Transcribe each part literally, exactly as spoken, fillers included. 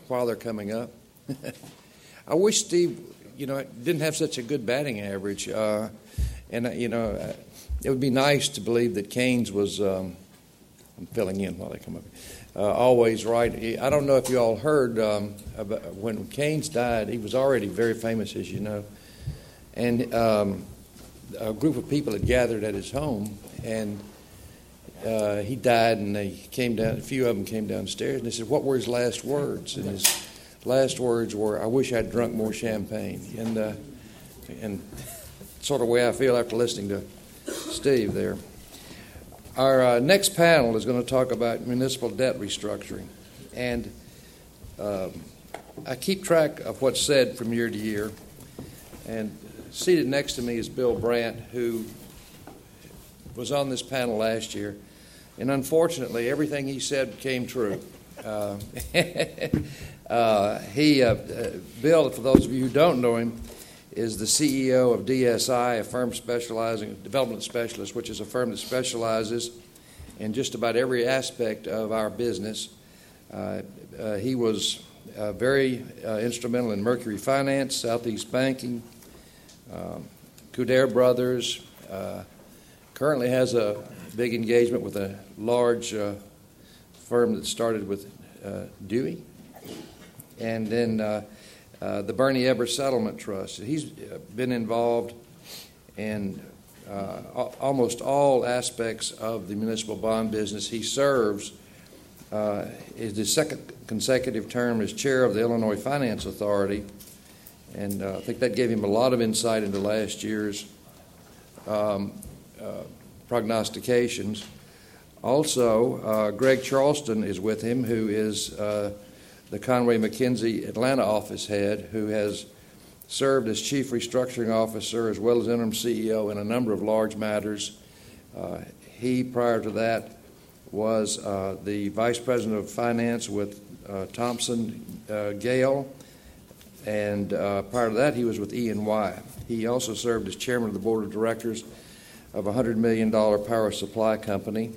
while they're coming up. I wish Steve, you know, didn't have such a good batting average. Uh, and, uh, you know, uh, it would be nice to believe that Keynes was, um, I'm filling in while they come up, uh, always right. I don't know if you all heard, um, about when Keynes died, he was already very famous, as you know. And um, a group of people had gathered at his home, and uh, he died, and they came down, a few of them came downstairs, and they said, what were his last words? And his last words were, I wish I'd drunk more champagne. And, uh, and sort of the way I feel after listening to Steve there. Our uh, next panel is going to talk about municipal debt restructuring. And um, I keep track of what's said from year to year. And seated next to me is Bill Brandt, who was on this panel last year. And unfortunately, everything he said came true. Uh, uh, he, uh, uh, Bill, for those of you who don't know him, is the C E O of D S I, a firm specializing in development specialist, which is a firm that specializes in just about every aspect of our business. Uh, uh, he was uh, very uh, instrumental in Mercury Finance, Southeast Banking, uh, Couder Brothers. Uh, currently has a big engagement with a large uh, firm that started with uh, Dewey. And then uh, Uh, the Bernie Ebbers Settlement Trust. He's been involved in uh, almost all aspects of the municipal bond business. He serves uh, is his second consecutive term as chair of the Illinois Finance Authority, and uh, I think that gave him a lot of insight into last year's um, uh, prognostications. Also, uh, Greg Charleston is with him, who is uh, the Conway McKenzie Atlanta office head, who has served as chief restructuring officer as well as interim C E O in a number of large matters. Uh, he, prior to that, was uh, the vice president of finance with uh, Thompson uh, Gale, and uh, prior to that, he was with E and Y. He also served as chairman of the board of directors of a one hundred million dollars power supply company.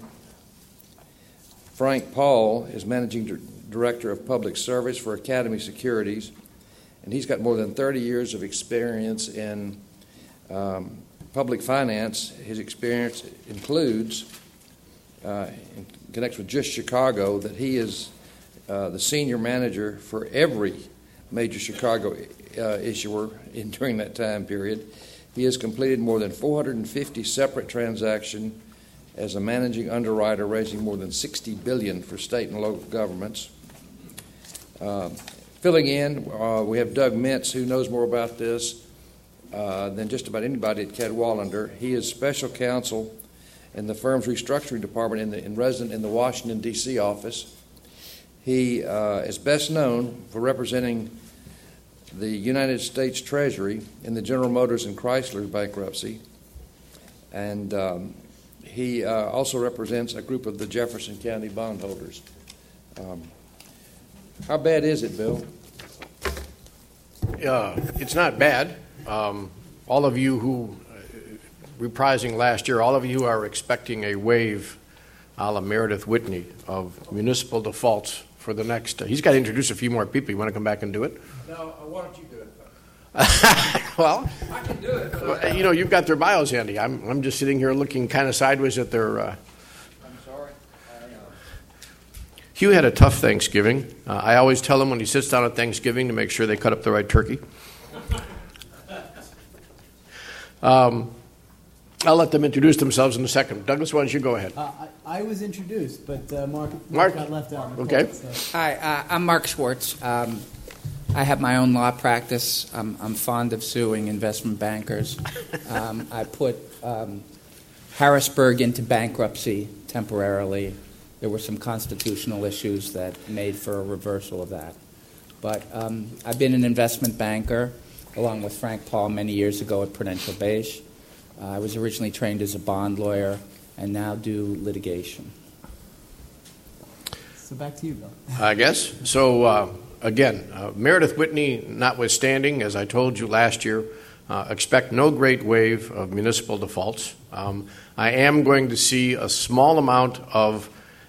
Frank Paul is managing director Director of Public Service for Academy Securities, and he's got more than thirty years of experience in um, public finance. His experience includes, uh, in connection with just Chicago, that he is uh, the senior manager for every major Chicago uh, issuer in, during that time period. He has completed more than four hundred fifty separate transactions as a managing underwriter, raising more than sixty billion dollars for state and local governments. Uh, filling in, uh, we have Doug Mintz, who knows more about this uh, than just about anybody at Cadwalader. He is special counsel in the firm's restructuring department in the, in resident in the Washington, D C office. He uh, is best known for representing the United States Treasury in the General Motors and Chrysler bankruptcy. And um, he uh, also represents a group of the Jefferson County bondholders. Um, How bad is it, Bill? Uh, it's not bad. Um, all of you who, uh, reprising last year, all of you are expecting a wave a la Meredith Whitney of municipal defaults for the next. Uh, he's got to introduce a few more people. You want to come back and do it? No, uh, why don't you do it? Well, I can do it. Well, you know, you've got their bios handy. I'm, I'm just sitting here looking kind of sideways at their. Uh, Hugh had a tough Thanksgiving. Uh, I always tell him when he sits down at Thanksgiving to make sure they cut up the right turkey. Um, I'll let them introduce themselves in a second. Douglas, why don't you go ahead? Uh, I, I was introduced, but uh, Mark, Mark, Mark got left out. Okay. Court, so. Hi, uh, I'm Mark Schwartz. Um, I have my own law practice. I'm, I'm fond of suing investment bankers. Um, I put um, Harrisburg into bankruptcy temporarily. There were some constitutional issues that made for a reversal of that. But um, I've been an investment banker, along with Frank Paul, many years ago at Prudential Beige. Uh, I was originally trained as a bond lawyer and now do litigation. So back to you, Bill. I guess. So, uh, again, uh, Meredith Whitney notwithstanding, as I told you last year, uh, expect no great wave of municipal defaults. Um, I am going to see a small amount of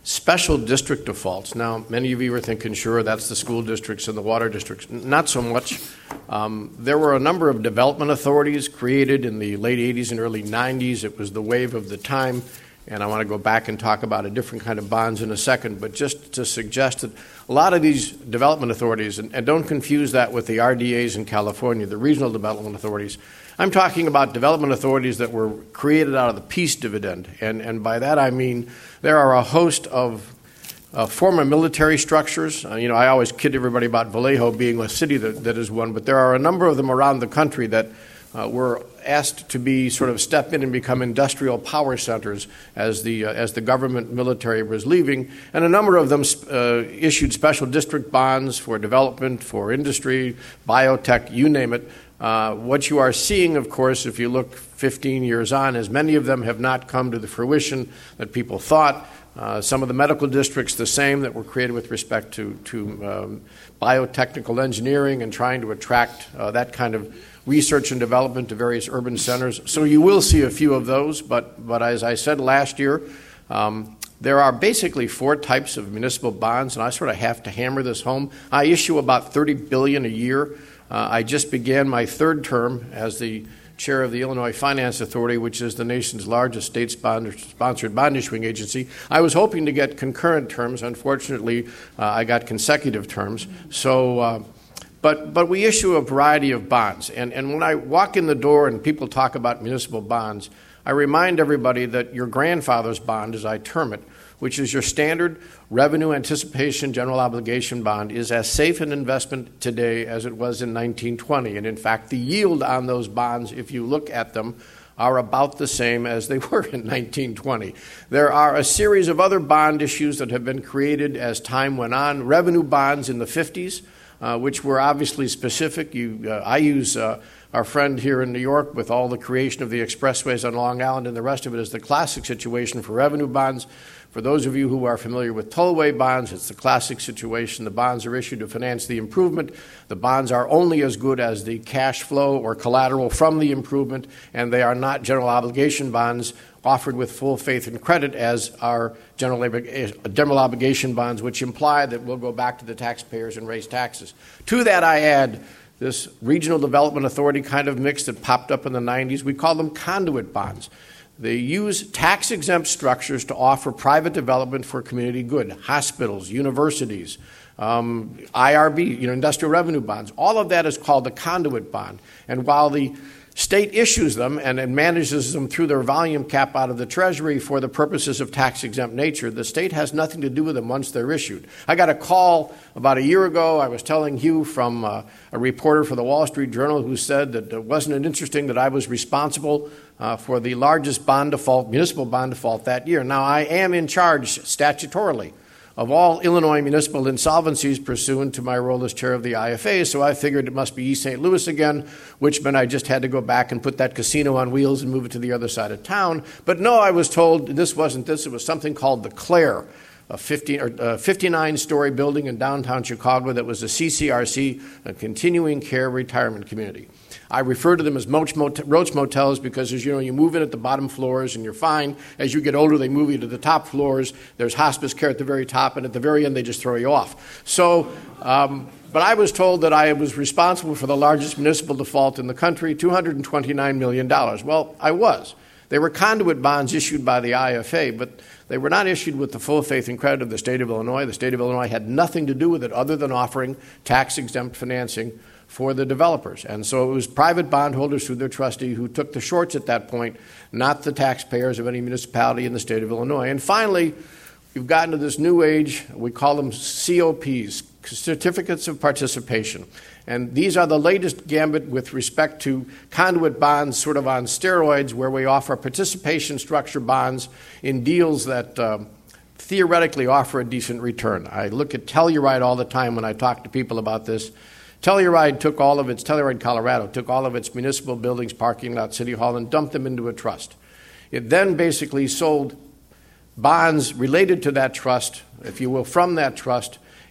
special district defaults. Now, many of you are thinking, sure, that's the school districts and the water districts. Not so much. Um, there were a number of development authorities created in the late eighties and early nineties. It was the wave of the time, and I want to go back and talk about a different kind of bonds in a second, but just to suggest that a lot of these development authorities, and, and don't confuse that with the R D As in California, the regional development authorities. I'm talking about development authorities that were created out of the peace dividend, and, and by that I mean there are a host of uh, former military structures. Uh, you know, I always kid everybody about Vallejo being a city that, that is one, but there are a number of them around the country that uh, were asked to be sort of step in and become industrial power centers as the uh, as the government military was leaving, and a number of them uh, issued special district bonds for development, for industry, biotech, you name it. Uh, what you are seeing, of course, if you look fifteen years on, is many of them have not come to the fruition that people thought. Uh, some of the medical districts, the same, that were created with respect to, to um, biotechnical engineering and trying to attract uh, that kind of research and development to various urban centers. So you will see a few of those, but, but as I said last year, um, there are basically four types of municipal bonds, and I sort of have to hammer this home. I issue about thirty billion dollars a year. Uh, I just began my third term as the chair of the Illinois Finance Authority, which is the nation's largest state-sponsored bond issuing agency. I was hoping to get concurrent terms. Unfortunately, uh, I got consecutive terms. So, uh, but but we issue a variety of bonds. And, and when I walk in the door and people talk about municipal bonds, I remind everybody that your grandfather's bond, as I term it, which is your standard revenue anticipation general obligation bond, is as safe an investment today as it was in nineteen twenty. And in fact, the yield on those bonds, if you look at them, are about the same as they were in nineteen twenty. There are a series of other bond issues that have been created as time went on. Revenue bonds in the fifties, uh, which were obviously specific. You, uh, I use uh, our friend here in New York with all the creation of the expressways on Long Island and the rest of it is the classic situation for revenue bonds. For those of you who are familiar with tollway bonds, it's the classic situation. The bonds are issued to finance the improvement. The bonds are only as good as the cash flow or collateral from the improvement, and they are not general obligation bonds offered with full faith and credit as are general, general obligation bonds, which imply that we'll go back to the taxpayers and raise taxes. To that I add this regional development authority kind of mix that popped up in the nineties. We call them conduit bonds. They use tax-exempt structures to offer private development for community good, hospitals, universities, um, I R B, you know, industrial revenue bonds. All of that is called a conduit bond. And while the state issues them and, and manages them through their volume cap out of the Treasury for the purposes of tax-exempt nature, the state has nothing to do with them once they're issued. I got a call about a year ago. I was telling Hugh from uh, a reporter for the Wall Street Journal who said that uh, wasn't it interesting that I was responsible uh, for the largest bond default, municipal bond default that year. Now, I am in charge statutorily of all Illinois municipal insolvencies pursuant to my role as chair of the I F A, so I figured it must be East Saint Louis again, which meant I just had to go back and put that casino on wheels and move it to the other side of town. But no, I was told this wasn't this. It was something called the Claire, a fifty-nine-story building in downtown Chicago that was a C C R C, a continuing care retirement community. I refer to them as Roach Motels because, as you know, you move in at the bottom floors and you're fine. As you get older, they move you to the top floors. There's hospice care at the very top, and at the very end, they just throw you off. So, um, but I was told that I was responsible for the largest municipal default in the country, two hundred twenty-nine million dollars. Well, I was. They were conduit bonds issued by the I F A, but they were not issued with the full faith and credit of the state of Illinois. The state of Illinois had nothing to do with it other than offering tax-exempt financing for the developers. And so it was private bondholders through their trustee who took the shorts at that point, not the taxpayers of any municipality in the state of Illinois. And finally, we've gotten to this new age. We call them C O Ps, Certificates of Participation. And these are the latest gambit with respect to conduit bonds sort of on steroids, where we offer participation structure bonds in deals that uh, theoretically offer a decent return. I look at Telluride all the time when I talk to people about this. Telluride took all of its, Telluride, Colorado, took all of its municipal buildings, parking lot, city hall, and dumped them into a trust. It then basically sold bonds related to that trust, if you will, from that trust,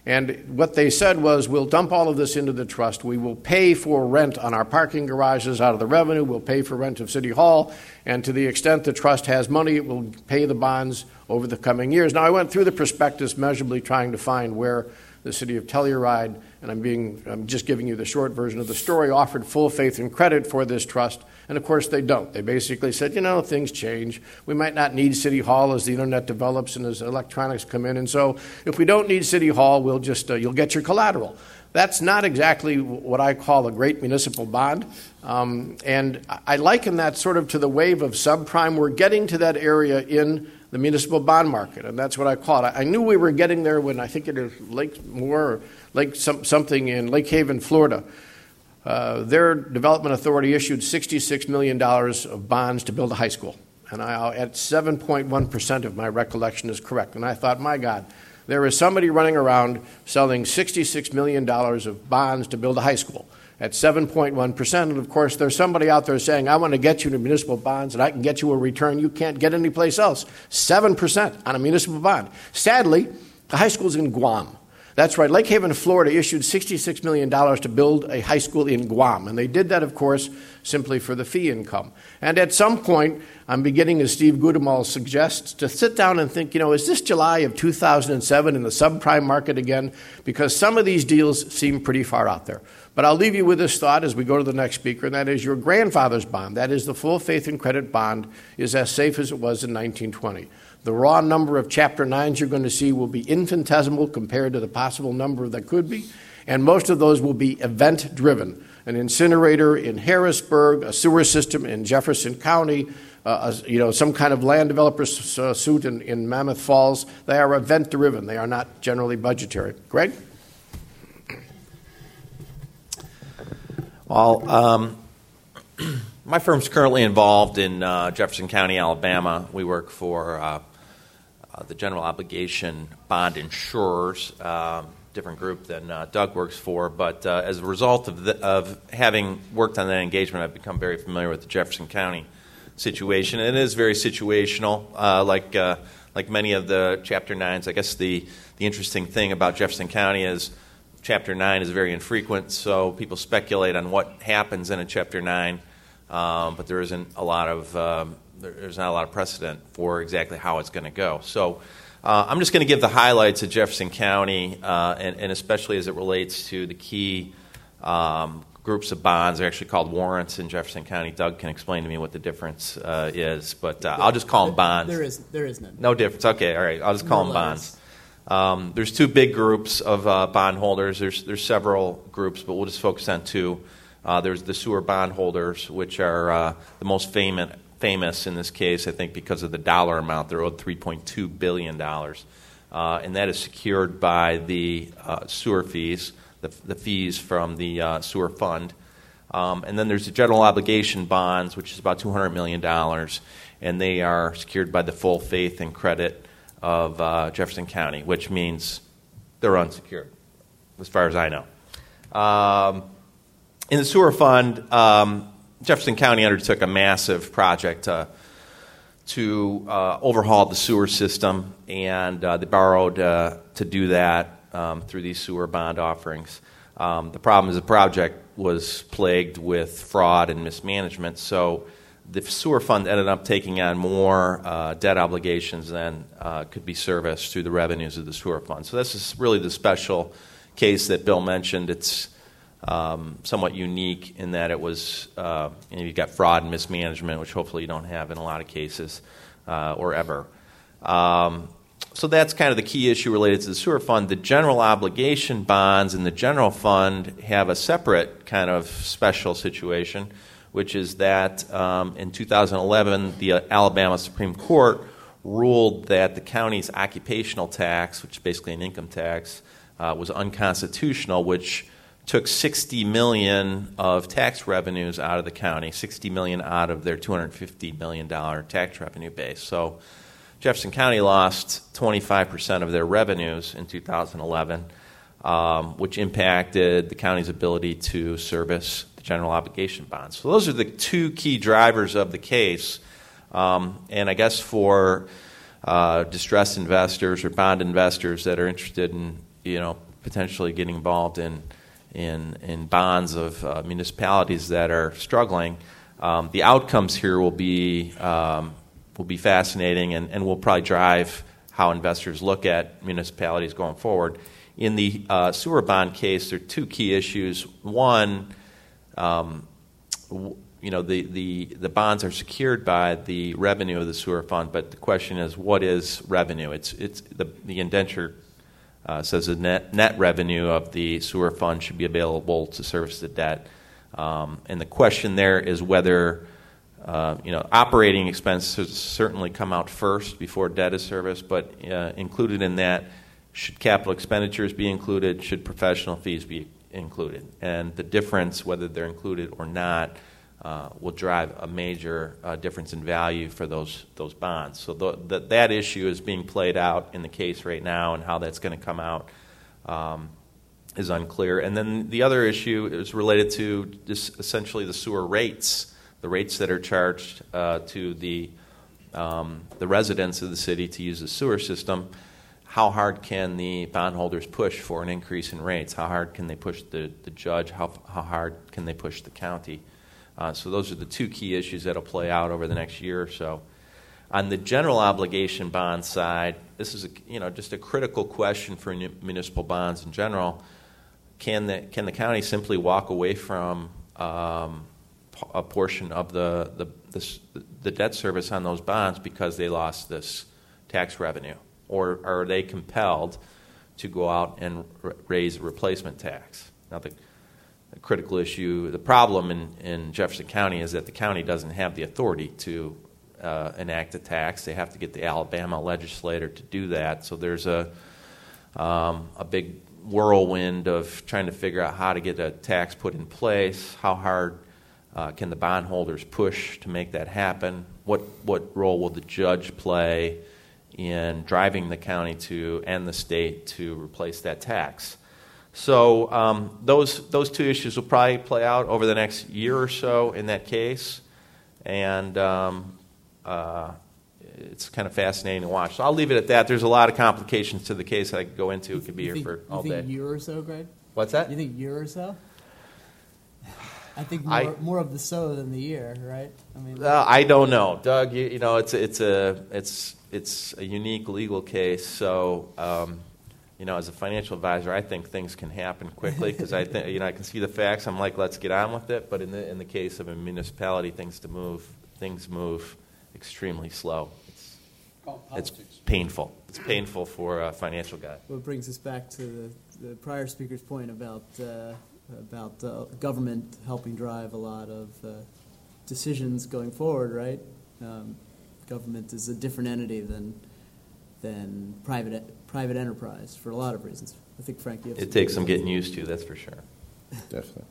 And what they said was, we'll dump all of this into the trust. We will pay for rent on our parking garages out of the revenue. We'll pay for rent of City Hall. And to the extent the trust has money, it will pay the bonds over the coming years. Now, I went through the prospectus measurably trying to find where the city of Telluride, and I'm, being, I'm just giving you the short version of the story, offered full faith and credit for this trust. And, of course, they don't. They basically said, you know, things change. We might not need City Hall as the Internet develops and as electronics come in. And so if we don't need City Hall, we'll just, uh, you'll get your collateral. That's not exactly what I call a great municipal bond. Um, and I liken that sort of to the wave of subprime. We're getting to that area in the municipal bond market, and that's what I call it. I knew we were getting there when I think it is Lake Moore or Lake some, something in Lake Haven, Florida. Uh, their development authority issued sixty-six million dollars of bonds to build a high school. And I, at seven point one percent of my recollection is correct. And I thought, my God, there is somebody running around selling sixty-six million dollars of bonds to build a high school at seven point one percent. And, of course, there's somebody out there saying, I want to get you to municipal bonds and I can get you a return you can't get anyplace else. seven percent on a municipal bond. Sadly, the high school is in Guam. That's right. Lake Haven, Florida issued sixty-six million dollars to build a high school in Guam. And they did that, of course, simply for the fee income. And at some point, I'm beginning, as Steve Gudemal suggests, to sit down and think, you know, is this July of two thousand seven in the subprime market again? Because some of these deals seem pretty far out there. But I'll leave you with this thought as we go to the next speaker, and that is your grandfather's bond, that is the full faith and credit bond, is as safe as it was in nineteen twenty. The raw number of Chapter nines you're going to see will be infinitesimal compared to the possible number that could be, and most of those will be event-driven. An incinerator in Harrisburg, a sewer system in Jefferson County, uh, a, you know, some kind of land developer s- uh, suit in, in Mammoth Falls. They are event-driven. They are not generally budgetary. Greg? Well, um, my firm's currently involved in uh, Jefferson County, Alabama. We work for uh, uh, the general obligation bond insurers, uh, different group than uh, Doug works for. But uh, as a result of, the, of having worked on that engagement, I've become very familiar with the Jefferson County situation. And it is very situational, uh, like uh, like many of the Chapter nines. I guess the, the interesting thing about Jefferson County is Chapter nine is very infrequent, so people speculate on what happens in a Chapter nine, um, but there isn't a lot of um, there's not a lot of precedent for exactly how it's going to go. So uh, I'm just going to give the highlights of Jefferson County, uh, and, and especially as it relates to the key um, groups of bonds. They're actually called warrants in Jefferson County. Doug can explain to me what the difference uh, is, but uh, I'll just call them bonds. There is there is none. No difference. Okay, all right. I'll just call No them bonds. Um, there's two big groups of uh, bondholders. There's there's several groups, but we'll just focus on two. Uh, there's the sewer bondholders, which are uh, the most famous famous in this case, I think, because of the dollar amount. They're owed three point two billion dollars, uh, and that is secured by the uh, sewer fees, the, the fees from the uh, sewer fund. Um, and then there's the general obligation bonds, which is about two hundred million dollars, and they are secured by the full faith and credit of uh, Jefferson County, which means they're unsecured, as far as I know. Um, in the sewer fund, um, Jefferson County undertook a massive project uh, to uh, overhaul the sewer system, and uh, they borrowed uh, to do that um, through these sewer bond offerings. Um, the problem is the project was plagued with fraud and mismanagement, so the sewer fund ended up taking on more uh, debt obligations than uh, could be serviced through the revenues of the sewer fund. So this is really the special case that Bill mentioned. It's um, somewhat unique in that it was, uh, you know, you've got fraud and mismanagement, which hopefully you don't have in a lot of cases uh, or ever. Um, so that's kind of the key issue related to the sewer fund. The general obligation bonds in the general fund have a separate kind of special situation, which is that um, in two thousand eleven, the uh, Alabama Supreme Court ruled that the county's occupational tax, which is basically an income tax, uh, was unconstitutional, which took sixty million dollars of tax revenues out of the county, sixty million dollars out of their two hundred fifty million dollars tax revenue base. So Jefferson County lost twenty-five percent of their revenues in two thousand eleven, um, which impacted the county's ability to service general obligation bonds. So those are the two key drivers of the case. Um, and I guess for uh, distressed investors or bond investors that are interested in, you know, potentially getting involved in in, in bonds of uh, municipalities that are struggling. Um, the outcomes here will be um, will be fascinating, and, and will probably drive how investors look at municipalities going forward. In the uh, sewer bond case, there are two key issues. One, um, w- you know, the, the, the bonds are secured by the revenue of the sewer fund, but the question is, what is revenue? It's it's the, the indenture uh, says the net net revenue of the sewer fund should be available to service the debt, um, and the question there is whether uh, you know operating expenses certainly come out first before debt is serviced, but uh, included in that, should capital expenditures be included? Should professional fees be included? And the difference, whether they're included or not, uh, will drive a major uh, difference in value for those those bonds. So the, the, that issue is being played out in the case right now, and how that's going to come out um, is unclear. And then the other issue is related to just essentially the sewer rates, the rates that are charged uh, to the um, the residents of the city to use the sewer system. How hard can the bondholders push for an increase in rates? How hard can they push the, the judge? How, how hard can they push the county? Uh, so those are the two key issues that will play out over the next year or so. On the general obligation bond side, this is a, you know just a critical question for municipal bonds in general. Can the can the county simply walk away from um, a portion of the the, the the debt service on those bonds because they lost this tax revenue? Or are they compelled to go out and r- raise a replacement tax? Now, the, the critical issue, the problem in, in Jefferson County is that the county doesn't have the authority to uh, enact a tax. They have to get the Alabama legislator to do that. So there's a um, a big whirlwind of trying to figure out how to get a tax put in place. How hard uh, can the bondholders push to make that happen? What what role will the judge play in driving the county to and the state to replace that tax? So um, those those two issues will probably play out over the next year or so in that case, and um, uh, it's kind of fascinating to watch. So I'll leave it at that. There's a lot of complications to the case that I could go into. It could be You here think, for all you think day. a year or so, Greg? What's that? You think a year or so? I think more, I- more of the so than the year, right? I mean, Uh, I don't know, Doug. You, you know, it's it's a it's it's a unique legal case. So, um, you know, as a financial advisor, I think things can happen quickly because I think you know I can see the facts. I'm like, let's get on with it. But in the in the case of a municipality, things to move things move extremely slow. It's it's painful. It's painful for a financial guy. what brings us back to the, the prior speaker's point about uh, about uh, government helping drive a lot of uh, decisions going forward, right? Um, government is a different entity than than private private enterprise for a lot of reasons. I think, Frank, you have It some takes some ideas. getting used to, that's for sure. Definitely.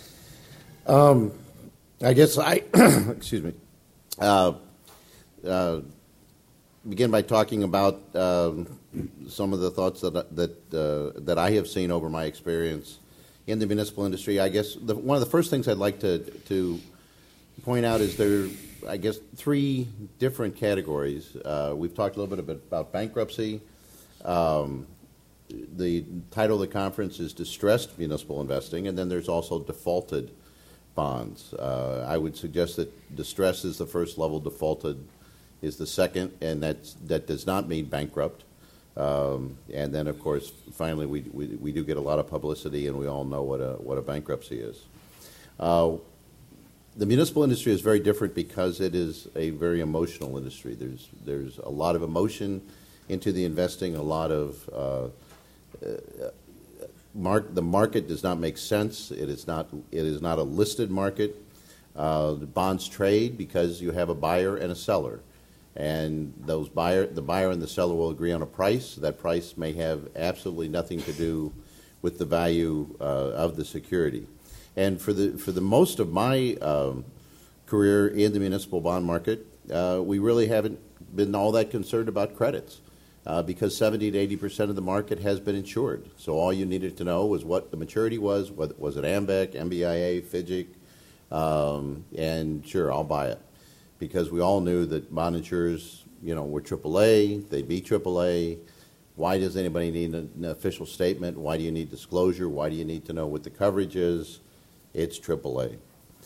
Um, I guess I, excuse me, uh, uh, begin by talking about um, some of the thoughts that that uh, that I have seen over my experience in the municipal industry. I guess the, one of the first things I'd like to to point out is there, I guess, three different categories. Uh, we've talked a little bit about bankruptcy. Um, the title of the conference is Distressed Municipal Investing, and then there's also defaulted bonds. Uh, I would suggest that distress is the first level, defaulted is the second, and that's, that does not mean bankrupt. Um, and then, of course, finally, we, we we do get a lot of publicity, and we all know what a what a bankruptcy is. Uh, the municipal industry is very different because it is a very emotional industry. There's there's a lot of emotion into the investing, a lot of uh, uh, mark. The market does not make sense. It is not it is not a listed market. Uh, the bonds trade because you have a buyer and a seller. And those buyer, the buyer and the seller will agree on a price. That price may have absolutely nothing to do with the value uh, of the security. And for the for the most of my um, career in the municipal bond market, uh, we really haven't been all that concerned about credits uh, because seventy to eighty percent of the market has been insured. So all you needed to know was what the maturity was. What, was it AMBEC, M B I A, FIDGIC? Um, and sure, I'll buy it. Because we all knew that bond insurers, you know, were triple A, they'd be triple A, Why does anybody need an, an official statement? Why do you need disclosure? Why do you need to know what the coverage is? It's triple A.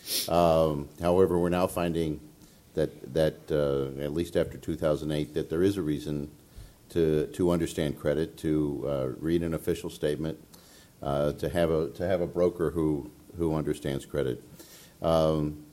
Um, however, we're now finding that, that uh, at least after two thousand eight, that there is a reason to, to understand credit, to uh, read an official statement, uh, to have a to have a broker who, who understands credit. Um,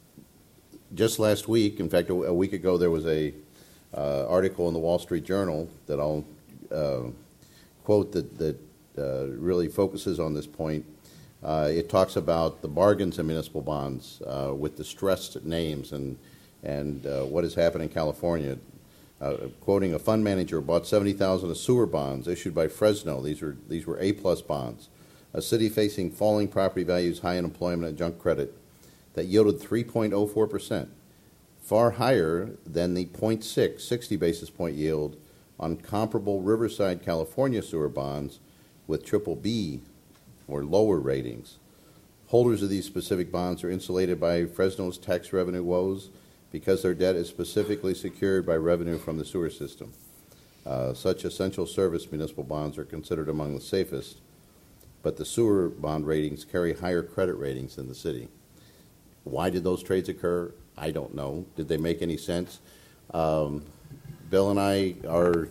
just last week, in fact, a, a week ago, there was a uh, article in the Wall Street Journal that I'll uh, quote that, that uh, really focuses on this point. Uh, it talks about the bargains in municipal bonds uh, with distressed names and and uh, what has happened in California. Uh, quoting, a fund manager bought seventy thousand of sewer bonds issued by Fresno. These were these were A-plus bonds. A city facing falling property values, high unemployment, and junk credit that yielded three point oh four percent, far higher than the zero point six, sixty basis point yield on comparable Riverside, California sewer bonds with triple B or lower ratings. Holders of these specific bonds are insulated by Fresno's tax revenue woes because their debt is specifically secured by revenue from the sewer system. Uh, such essential service municipal bonds are considered among the safest, but the sewer bond ratings carry higher credit ratings than the city. Why did those trades occur? I don't know. Did they make any sense? Um, Bill and I are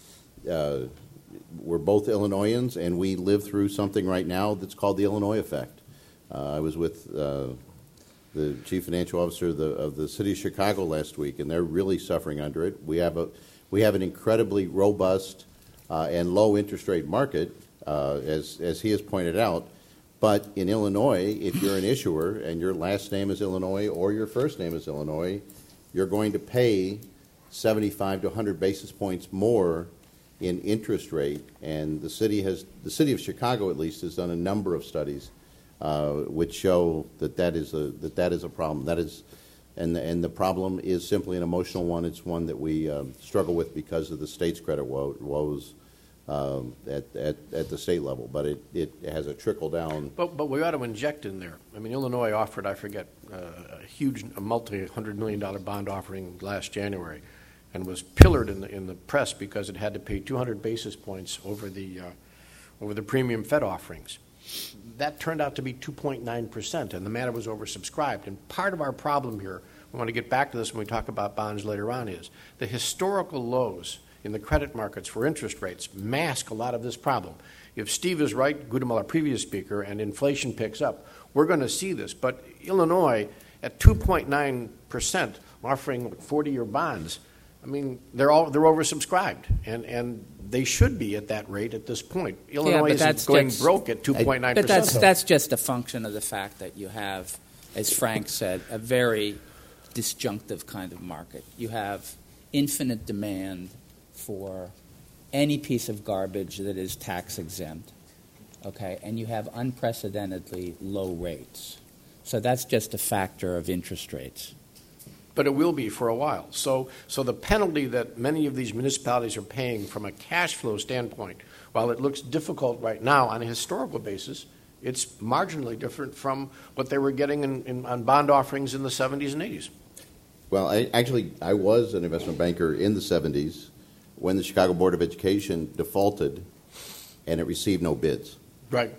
uh, we're both Illinoisans, and we live through something right now that's called the Illinois effect. Uh, I was with uh, the chief financial officer of the, of the city of Chicago last week, and they're really suffering under it. We have a we have an incredibly robust uh, and low interest rate market, uh, as as he has pointed out. But in Illinois, if you're an issuer and your last name is Illinois or your first name is Illinois, you're going to pay seventy-five to one hundred basis points more in interest rate. And the city has, the city of Chicago at least, has done a number of studies uh, which show that that is a that that is a problem. That is, and the, and the problem is simply an emotional one. It's one that we uh, struggle with because of the state's credit wo- woes. Um, at, at, at the state level, but it, it has a trickle down. But but we ought to inject in there. I mean, Illinois offered, I forget, uh, a huge, a multi-hundred million dollar bond offering last January, and was pillared in the in the press because it had to pay two hundred basis points over the uh, over the premium Fed offerings. That turned out to be two point nine percent, and the matter was oversubscribed. And part of our problem here, we want to get back to this when we talk about bonds later on, is the historical lows in the credit markets for interest rates mask a lot of this problem. If Steve is right, Gudem, our previous speaker, and inflation picks up, we're going to see this. But Illinois, at two point nine percent, offering forty-year bonds, I mean, they're all they're oversubscribed, and, and they should be at that rate at this point. Illinois yeah, is going just, broke at two point nine percent. But that's, that's just a function of the fact that you have, as Frank said, a very disjunctive kind of market. You have infinite demand for any piece of garbage that is tax exempt, okay, and you have unprecedentedly low rates. So that's just a factor of interest rates. But it will be for a while. So, so the penalty that many of these municipalities are paying from a cash flow standpoint, while it looks difficult right now on a historical basis, it's marginally different from what they were getting in, in, on bond offerings in the seventies and eighties. Well, I, actually, I was an investment banker in the seventies when the Chicago Board of Education defaulted and it received no bids. Right.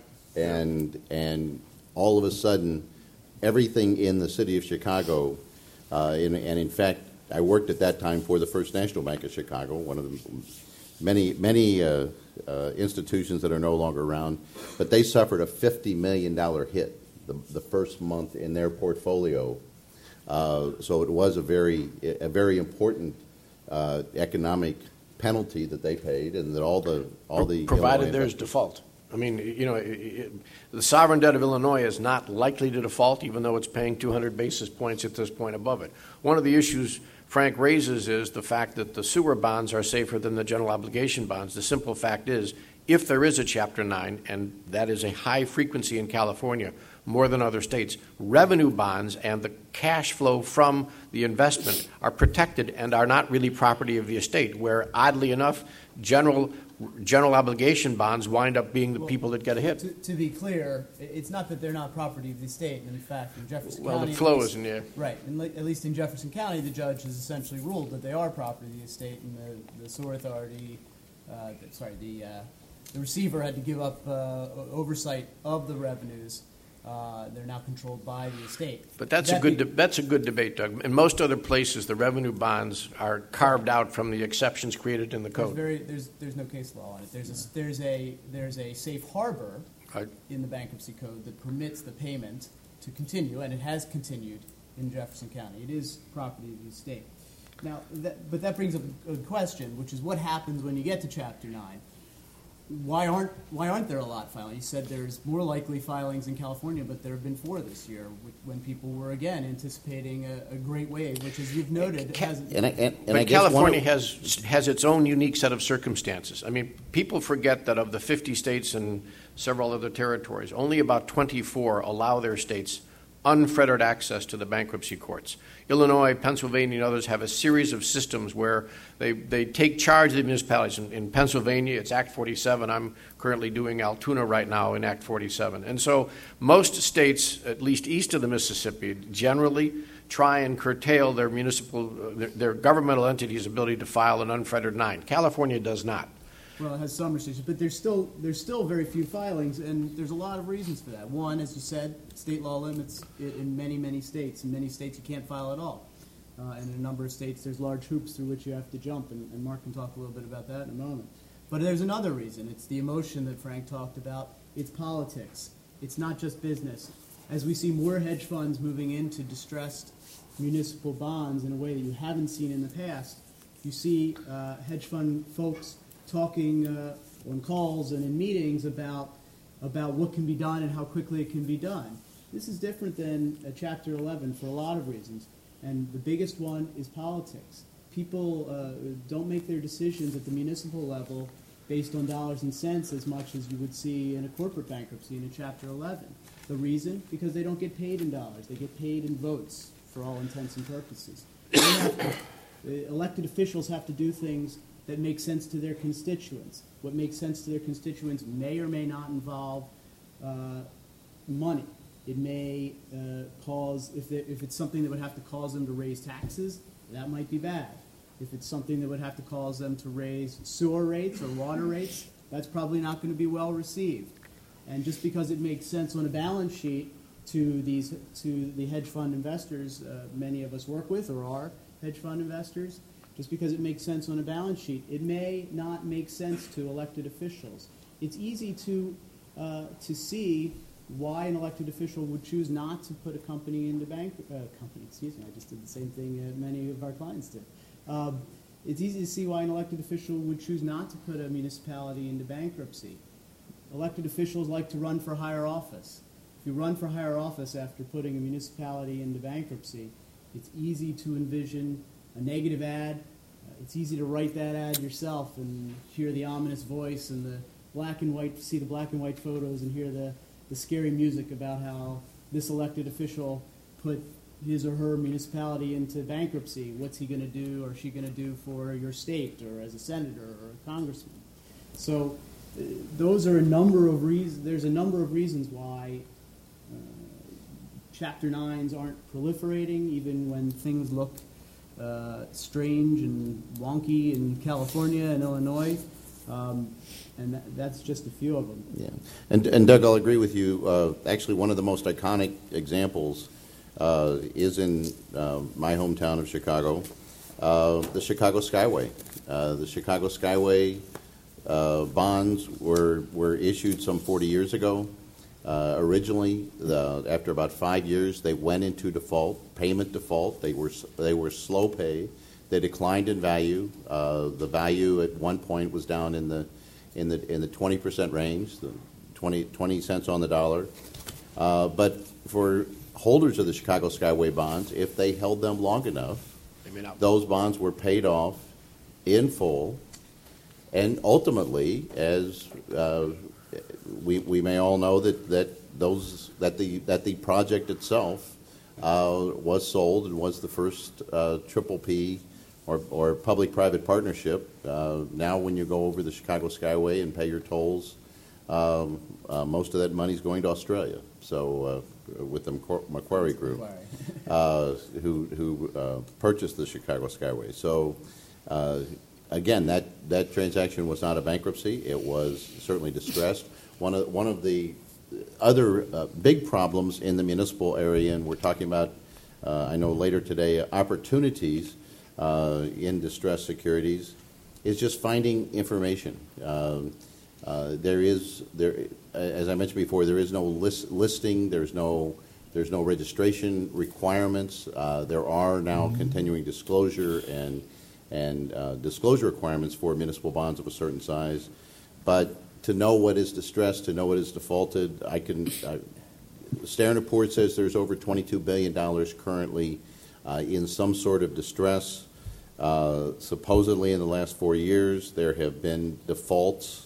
And and all of a sudden, everything in the city of Chicago, uh, in, and in fact, I worked at that time for the First National Bank of Chicago, one of the many, many uh, uh, institutions that are no longer around, but they suffered a fifty million dollars hit the, the first month in their portfolio. Uh, so it was a very, a very important uh, economic penalty that they paid, and that all the all the provided Illinois there's default. I mean, you know, it, it, the sovereign debt of Illinois is not likely to default, even though it's paying two hundred basis points at this point above it. One of the issues Frank raises is the fact that the sewer bonds are safer than the general obligation bonds. The simple fact is, if there is a Chapter nine, and that is a high frequency in California, more than other states, revenue bonds and the cash flow from the investment are protected and are not really property of the estate, where, oddly enough, general general obligation bonds wind up being the well, people that get a hit. To, to be clear, it's not that they're not property of the estate. In fact, in Jefferson well, County... Well, the flow least, isn't there. Right. In, at least in Jefferson County, the judge has essentially ruled that they are property of the estate, and the, the sewer authority uh, the, sorry, the uh, the receiver had to give up uh, oversight of the revenues. Uh, they're now controlled by the estate. But that's that a good be- de- that's a good debate, Doug. In most other places, the revenue bonds are carved out from the exceptions created in the There's code. very there's there's no case law on it. There's a there's a there's a safe harbor Right. in the bankruptcy code that permits the payment to continue, and it has continued in Jefferson County. It is property of the estate. Now, that, but that brings up a good question, which is what happens when you get to Chapter nine? Why aren't why aren't there a lot filing? You said there's more likely filings in California, but there have been four this year, when people were again anticipating a, a great wave, which, as you've noted, hasn't. And I, and, and But I guess one California of- has has its own unique set of circumstances. I mean, people forget that of the fifty states and several other territories, only about twenty-four allow their states unfettered access to the bankruptcy courts. Illinois, Pennsylvania, and others have a series of systems where they, they take charge of the municipalities. In, in Pennsylvania, it's Act forty-seven. I'm currently doing Altoona right now in Act forty-seven. And so most states, at least east of the Mississippi, generally try and curtail their municipal, their, their governmental entities' ability to file an unfettered nine. California does not. Well, it has some restrictions, but there's still there's still very few filings, and there's a lot of reasons for that. One, as you said, state law limits it in many, many states. In many states, you can't file at all. Uh, and in a number of states, there's large hoops through which you have to jump, and, and Mark can talk a little bit about that in a moment. But there's another reason. It's the emotion that Frank talked about. It's politics. It's not just business. As we see more hedge funds moving into distressed municipal bonds in a way that you haven't seen in the past, you see uh, hedge fund folks talking uh, on calls and in meetings about about what can be done and how quickly it can be done. This is different than uh, Chapter eleven for a lot of reasons, and the biggest one is politics. People uh, don't make their decisions at the municipal level based on dollars and cents as much as you would see in a corporate bankruptcy in a Chapter eleven. The reason? Because they don't get paid in dollars. They get paid in votes for all intents and purposes. They have to, the elected officials have to do things that make sense to their constituents. What makes sense to their constituents may or may not involve uh, money. It may uh, cause, if, it, if it's something that would have to cause them to raise taxes, that might be bad. If it's something that would have to cause them to raise sewer rates or water rates, that's probably not going to be well received. And just because it makes sense on a balance sheet to these to the hedge fund investors uh, many of us work with or are hedge fund investors, just because it makes sense on a balance sheet, it may not make sense to elected officials. It's easy to uh, to see why an elected official would choose not to put a company into bank uh, company. Excuse me, I just did the same thing uh, many of our clients did. Um, it's easy to see why an elected official would choose not to put a municipality into bankruptcy. Elected officials like to run for higher office. If you run for higher office after putting a municipality into bankruptcy, it's easy to envision a negative ad. Uh, it's easy to write that ad yourself and hear the ominous voice and the black and white, see the black and white photos and hear the, the scary music about how this elected official put his or her municipality into bankruptcy. What's he going to do or she going to do for your state or as a senator or a congressman? So uh, those are a number of reasons. There's a number of reasons why uh, Chapter nines aren't proliferating, even when things look uh, strange and wonky in California and Illinois. Um, and that, that's just a few of them. Yeah, and, and Doug, I'll agree with you. Uh, actually, one of the most iconic examples uh, is in uh, my hometown of Chicago, uh, the Chicago Skyway. Uh, the Chicago Skyway uh, bonds were were issued some forty years ago. Uh, originally, the, after about five years, they went into default, payment default. They were they were slow pay. They declined in value. Uh, the value at one point was down in the in the in the twenty percent range, the twenty, twenty cents on the dollar. Uh, but for holders of the Chicago Skyway bonds, if they held them long enough, those bonds were paid off in full, and ultimately, as uh, we we may all know that, that those that the that the project itself uh, was sold and was the first uh, triple P or or public-private partnership. Uh, now, when you go over the Chicago Skyway and pay your tolls, um, uh, most of that money is going to Australia. So, uh, with the Macquarie Group, uh, who who uh, purchased the Chicago Skyway. So, uh, again, that, that transaction was not a bankruptcy. It was certainly distressed. One of, one of the other uh, big problems in the municipal area, and we're talking about, uh, I know later today, opportunities uh, in distressed securities, is just finding information. Um, uh, there is, there, as I mentioned before, there is no list, listing. There's no, there's no registration requirements. Uh, there are now continuing disclosure and and uh, disclosure requirements for municipal bonds of a certain size, but to know what is distressed, to know what is defaulted, I can. Uh, Standard and Poor's says there's over twenty-two billion dollars currently uh, in some sort of distress. Uh, supposedly, in the last four years, there have been defaults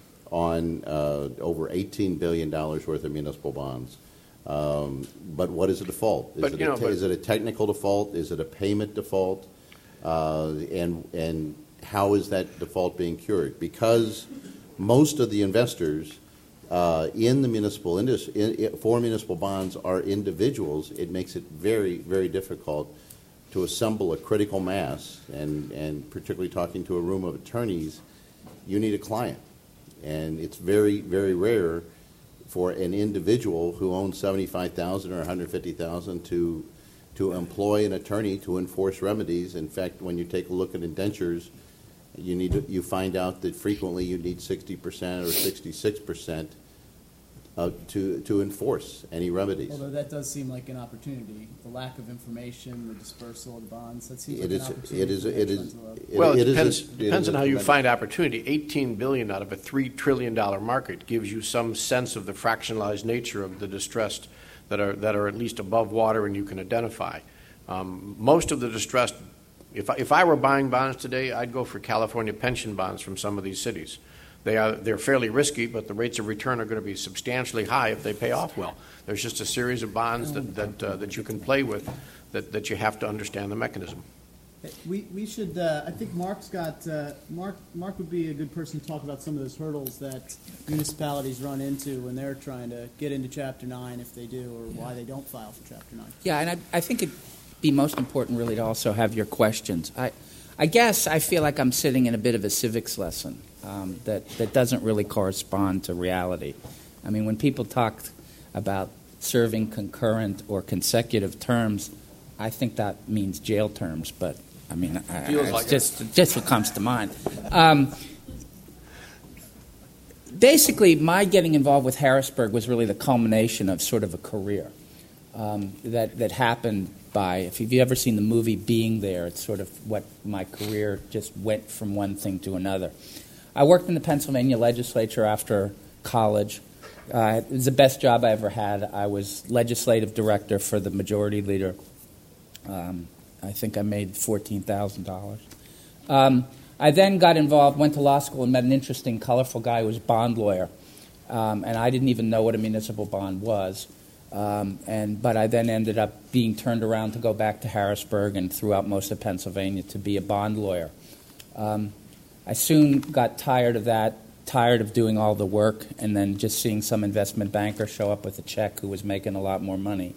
on uh, over eighteen billion dollars worth of municipal bonds. Um, but what is a default? Is, But, it you a know, te- but- is it a technical default? Is it a payment default? Uh, and and how is that default being cured? Because most of the investors uh, in the municipal industry for municipal bonds are individuals. It makes it very, very difficult to assemble a critical mass, and, and particularly talking to a room of attorneys, you need a client. And it's very, very rare for an individual who owns seventy-five thousand dollars or one hundred fifty thousand dollars to to employ an attorney to enforce remedies. In fact, when you take a look at indentures, you need to, you find out that frequently you need sixty percent or sixty-six percent uh, to to enforce any remedies. Although that does seem like an opportunity. The lack of information, the dispersal of bonds, that seems It like is. an opportunity. It is. for It hedge is. funds as well. it- Well, it, it is a- depends, it depends is on a how you tremendous- find opportunity. eighteen billion dollars out of a three trillion dollars market gives you some sense of the fractionalized nature of the distressed that are, that are at least above water and you can identify. Um, most of the distressed, if I, if I were buying bonds today, I'd go for California pension bonds from some of these cities. They are, they're fairly risky, but the rates of return are going to be substantially high if they pay off well. There's just a series of bonds that, that, uh, that you can play with that, that you have to understand the mechanism. We, we should, uh, I think Mark's got, uh, Mark, Mark would be a good person to talk about some of those hurdles that municipalities run into when they're trying to get into Chapter nine, if they do, or why they don't file for Chapter nine. Yeah, and I, I think it'd be most important really to also have your questions. I, I guess I feel like I'm sitting in a bit of a civics lesson um, that, that doesn't really correspond to reality. I mean, when people talk about serving concurrent or consecutive terms, I think that means jail terms, but I mean, I, Feels it's like just, just what comes to mind. Um, basically, my getting involved with Harrisburg was really the culmination of sort of a career um, that, that happened by, if you've ever seen the movie Being There, it's sort of what my career just went from one thing to another. I worked in the Pennsylvania legislature after college. Uh, it was the best job I ever had. I was legislative director for the majority leader. Um, I think I made fourteen thousand dollars. Um, I then got involved, went to law school, and met an interesting, colorful guy who was a bond lawyer. Um, and I didn't even know what a municipal bond was. Um, and But I then ended up being turned around to go back to Harrisburg and throughout most of Pennsylvania to be a bond lawyer. Um, I soon got tired of that, tired of doing all the work, and then just seeing some investment banker show up with a check who was making a lot more money.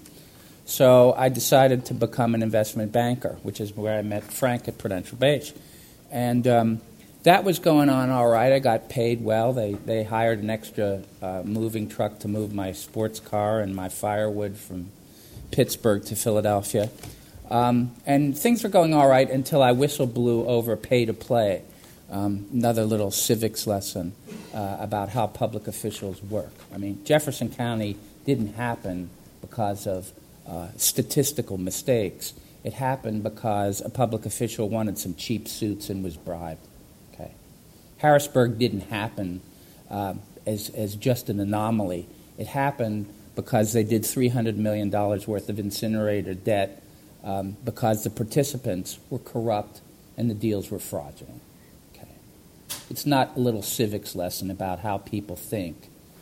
So I decided to become an investment banker, which is where I met Frank at Prudential Beige. And um, that was going on all right. I got paid well. They they hired an extra uh, moving truck to move my sports car and my firewood from Pittsburgh to Philadelphia. Um, and things were going all right until I whistle blew over pay to play, um, another little civics lesson uh, about how public officials work. I mean, Jefferson County didn't happen because of Uh, statistical mistakes. It happened because a public official wanted some cheap suits and was bribed. Okay, Harrisburg didn't happen uh, as as just an anomaly. It happened because they did three hundred million dollars worth of incinerator debt um, because the participants were corrupt and the deals were fraudulent. Okay, it's not a little civics lesson about how people think.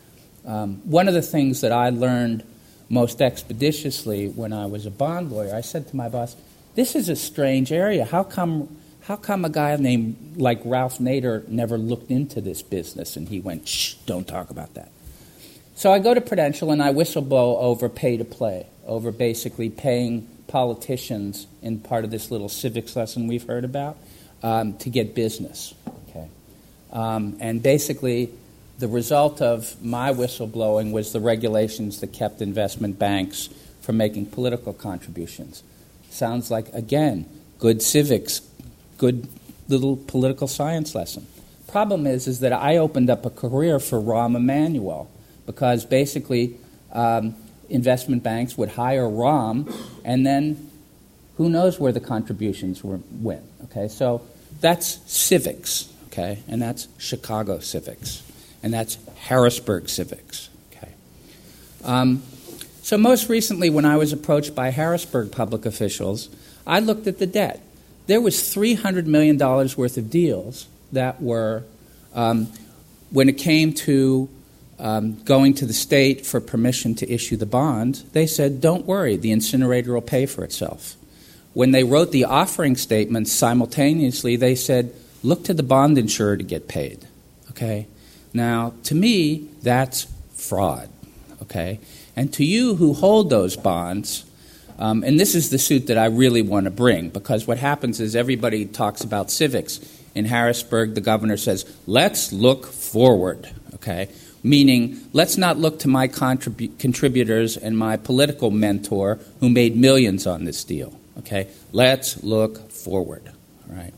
Um, one of the things that I learned most expeditiously when I was a bond lawyer, I said to my boss, this is a strange area. How come how come a guy named like Ralph Nader never looked into this business? And he went, shh, don't talk about that. So I go to Prudential and I whistleblow over pay to play, over basically paying politicians in part of this little civics lesson we've heard about. um, to get business. Okay, um, and basically, the result of my whistleblowing was the regulations that kept investment banks from making political contributions. Sounds like, again, good civics, good little political science lesson. Problem is, is that I opened up a career for Rahm Emanuel because basically um, investment banks would hire Rahm, and then who knows where the contributions were, went. Okay, so that's civics, okay, and that's Chicago civics, and that's Harrisburg civics. Okay. Um, so most recently, when I was approached by Harrisburg public officials, I looked at the debt. There was three hundred million dollars worth of deals that were, um, when it came to um, going to the state for permission to issue the bond, they said, don't worry, the incinerator will pay for itself. When they wrote the offering statements simultaneously, they said, look to the bond insurer to get paid. Okay? Now, to me, that's fraud. Okay? And to you who hold those bonds, um, and this is the suit that I really want to bring, because what happens is everybody talks about civics. In Harrisburg, the governor says, let's look forward, okay? Meaning, let's not look to my contribu- contributors and my political mentor who made millions on this deal, okay? Let's look forward, all right?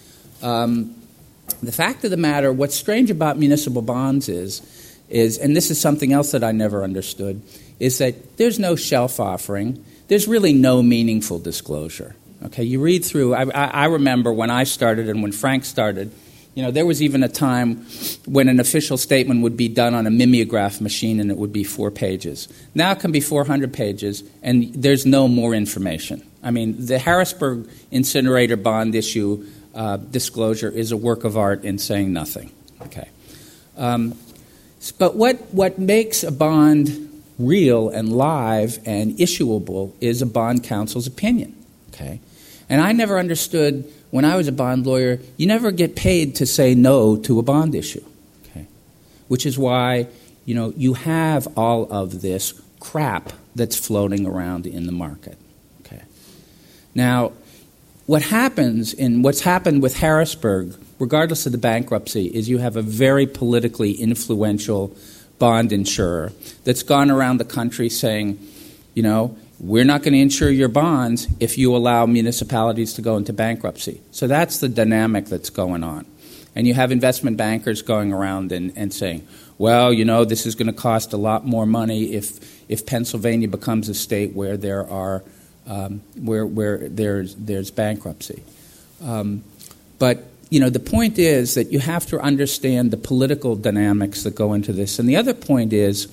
Um, the fact of the matter, what's strange about municipal bonds is, is, and this is something else that I never understood, is that there's no shelf offering. There's really no meaningful disclosure. Okay, you read through, I, I remember when I started and when Frank started, you know, there was even a time when an official statement would be done on a mimeograph machine and it would be four pages. Now it can be four hundred pages and there's no more information. I mean, the Harrisburg incinerator bond issue uh, disclosure is a work of art in saying nothing. Okay, um, but what what makes a bond real and live and issuable is a bond counsel's opinion. Okay. And I never understood, when I was a bond lawyer, you never get paid to say no to a bond issue, okay? Which is why, you know, you have all of this crap that's floating around in the market, okay? Now, what happens in what's happened with Harrisburg, regardless of the bankruptcy, is you have a very politically influential bond insurer that's gone around the country saying, you know, we're not going to insure your bonds if you allow municipalities to go into bankruptcy. So that's the dynamic that's going on. And you have investment bankers going around and, and saying, well, you know, this is going to cost a lot more money if if Pennsylvania becomes a state where there are um, where where there's there's bankruptcy. Um, but you know, the point is that you have to understand the political dynamics that go into this. And the other point is,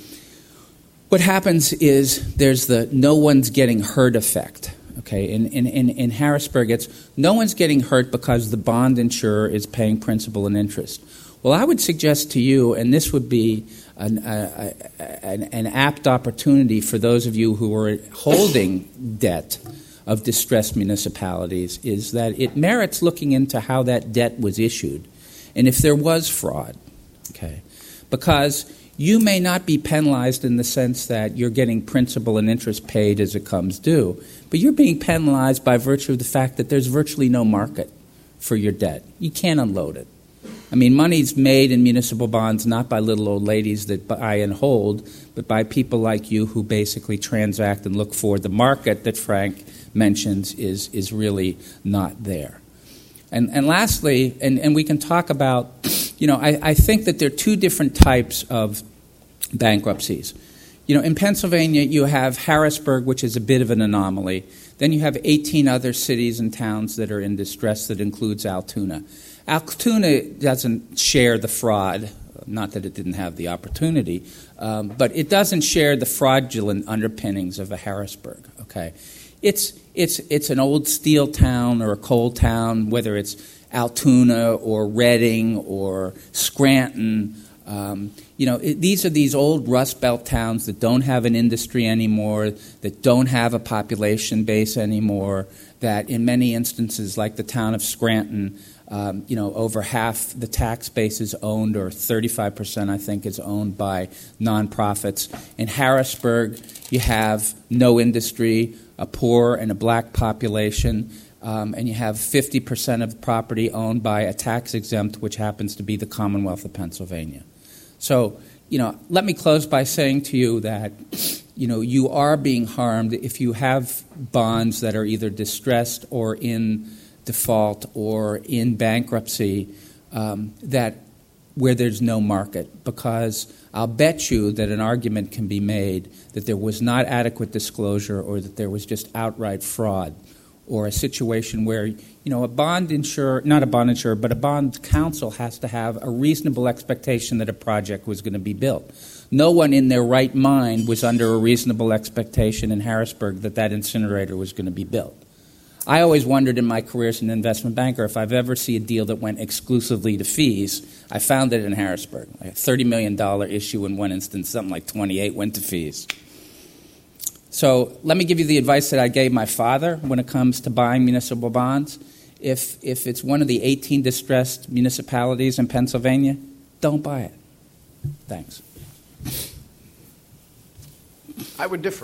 what happens is there's the no one's getting hurt effect. Okay, in, in, in, in Harrisburg, it's no one's getting hurt because the bond insurer is paying principal and interest. Well, I would suggest to you, and this would be an, a, a, an, an apt opportunity for those of you who are holding debt of distressed municipalities, is that it merits looking into how that debt was issued and if there was fraud. Okay, because you may not be penalized in the sense that you're getting principal and interest paid as it comes due, but you're being penalized by virtue of the fact that there's virtually no market for your debt. You can't unload it. I mean, money's made in municipal bonds not by little old ladies that buy and hold, but by people like you who basically transact and look for the market that Frank mentions is, is really not there. And, and lastly, and, and we can talk about, you know, I, I think that there are two different types of bankruptcies. You know, in Pennsylvania, you have Harrisburg, which is a bit of an anomaly. Then you have eighteen other cities and towns that are in distress that includes Altoona. Altoona doesn't share the fraud, not that it didn't have the opportunity, um, but it doesn't share the fraudulent underpinnings of a Harrisburg, okay? It's, it's, it's an old steel town or a coal town, whether it's Altoona or Reading or Scranton. Um, you know, it, these are these old Rust Belt towns that don't have an industry anymore, that don't have a population base anymore, that in many instances, like the town of Scranton, um, you know, over half the tax base is owned, or thirty-five percent, I think, is owned by nonprofits. In Harrisburg, you have no industry, a poor and a black population, um, and you have fifty percent of the property owned by a tax exempt, which happens to be the Commonwealth of Pennsylvania. So, you know, let me close by saying to you that, you know, you are being harmed if you have bonds that are either distressed or in default or in bankruptcy, um, that where there's no market, because I'll bet you that an argument can be made that there was not adequate disclosure or that there was just outright fraud, or a situation where, you know, a bond insurer, not a bond insurer, but a bond counsel has to have a reasonable expectation that a project was going to be built. No one in their right mind was under a reasonable expectation in Harrisburg that that incinerator was going to be built. I always wondered in my career as an investment banker if I've ever seen a deal that went exclusively to fees. I found it in Harrisburg. Like a thirty million dollars issue in one instance, something like twenty-eight went to fees. So let me give you the advice that I gave my father when it comes to buying municipal bonds. If, if it's one of the eighteen distressed municipalities in Pennsylvania, don't buy it. Thanks. I would differ.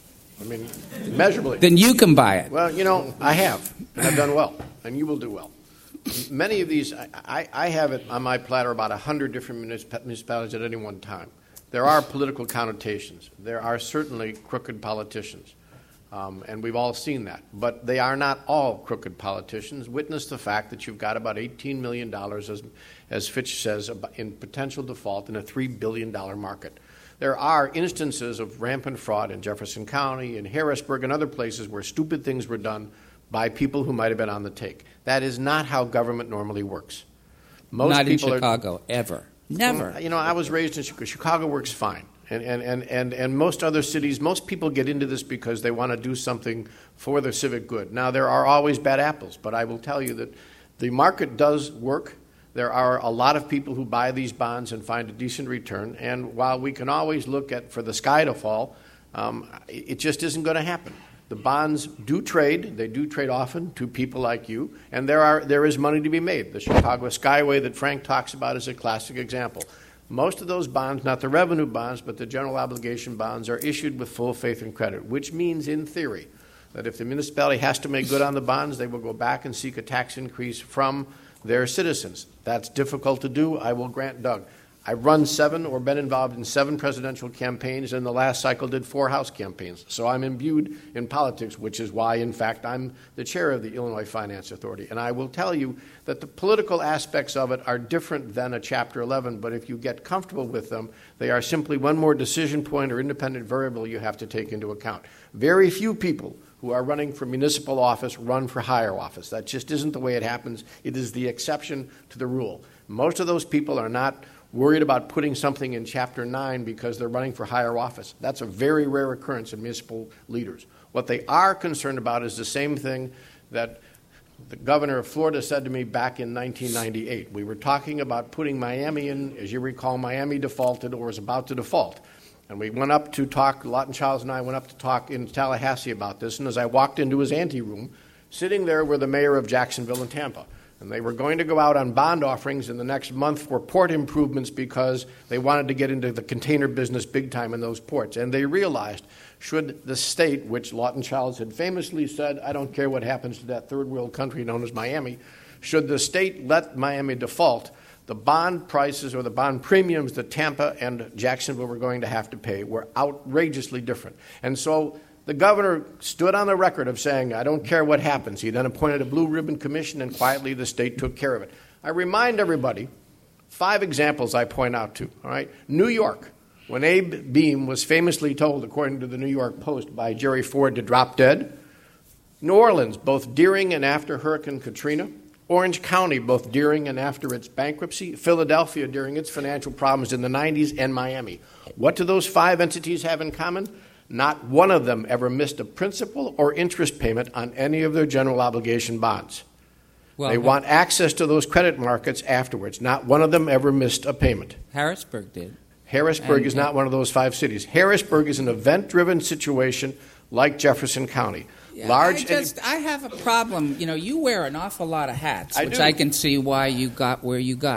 I mean, measurably. Then you can buy it. Well, you know, I have, and I've done well, and you will do well. Many of these, I, I, I have it on my platter about one hundred different municip- municipalities at any one time. There are political connotations. There are certainly crooked politicians, um, and we've all seen that. But they are not all crooked politicians. Witness the fact that you've got about eighteen million dollars, as, as Fitch says, in potential default in a three billion dollars market. There are instances of rampant fraud in Jefferson County, in Harrisburg, and other places where stupid things were done by people who might have been on the take. That is not how government normally works. Most not in people Chicago, are, ever. Never. You know, I was raised in Chicago. Chicago works fine. And, and, and, and, and most other cities, most people get into this because they want to do something for the civic good. Now, there are always bad apples, but I will tell you that the market does work. There are a lot of people who buy these bonds and find a decent return. And while we can always look at for the sky to fall, um, it just isn't going to happen. The bonds do trade. They do trade often to people like you. And there are there is money to be made. The Chicago Skyway that Frank talks about is a classic example. Most of those bonds, not the revenue bonds, but the general obligation bonds, are issued with full faith and credit, which means, in theory, that if the municipality has to make good on the bonds, they will go back and seek a tax increase from their citizens. That's difficult to do, I will grant Doug. I've run seven or been involved in seven presidential campaigns, and the last cycle did four House campaigns. So I'm imbued in politics, which is why, in fact, I'm the chair of the Illinois Finance Authority. And I will tell you that the political aspects of it are different than a Chapter eleven, but if you get comfortable with them, they are simply one more decision point or independent variable you have to take into account. Very few people who are running for municipal office run for higher office. That just isn't the way it happens. It is the exception to the rule. Most of those people are not worried about putting something in Chapter nine because they're running for higher office. That's a very rare occurrence in municipal leaders. What they are concerned about is the same thing that the governor of Florida said to me back in nineteen ninety-eight. We were talking about putting Miami in. As you recall, Miami defaulted or was about to default. And we went up to talk, Lawton Childs and I went up to talk in Tallahassee about this, and as I walked into his anteroom, sitting there were the mayor of Jacksonville and Tampa. And they were going to go out on bond offerings in the next month for port improvements because they wanted to get into the container business big time in those ports. And they realized, should the state, which Lawton Childs had famously said, I don't care what happens to that third world country known as Miami, should the state let Miami default, the bond prices or the bond premiums that Tampa and Jacksonville were going to have to pay were outrageously different. And so the governor stood on the record of saying, I don't care what happens. He then appointed a blue ribbon commission, and quietly the state took care of it. I remind everybody, five examples I point out to. All right, New York, when Abe Beame was famously told, according to the New York Post, by Jerry Ford to drop dead. New Orleans, both during and after Hurricane Katrina. Orange County, both during and after its bankruptcy. Philadelphia, during its financial problems in the nineties, and Miami. What do those five entities have in common? Not one of them ever missed a principal or interest payment on any of their general obligation bonds. Well, they want access to those credit markets afterwards. Not one of them ever missed a payment. Harrisburg did. Harrisburg and, is not one of those five cities. Harrisburg is an event-driven situation like Jefferson County. Yeah, Large. I just I have a problem. You know, you wear an awful lot of hats, I which do. I can see why you got where you got.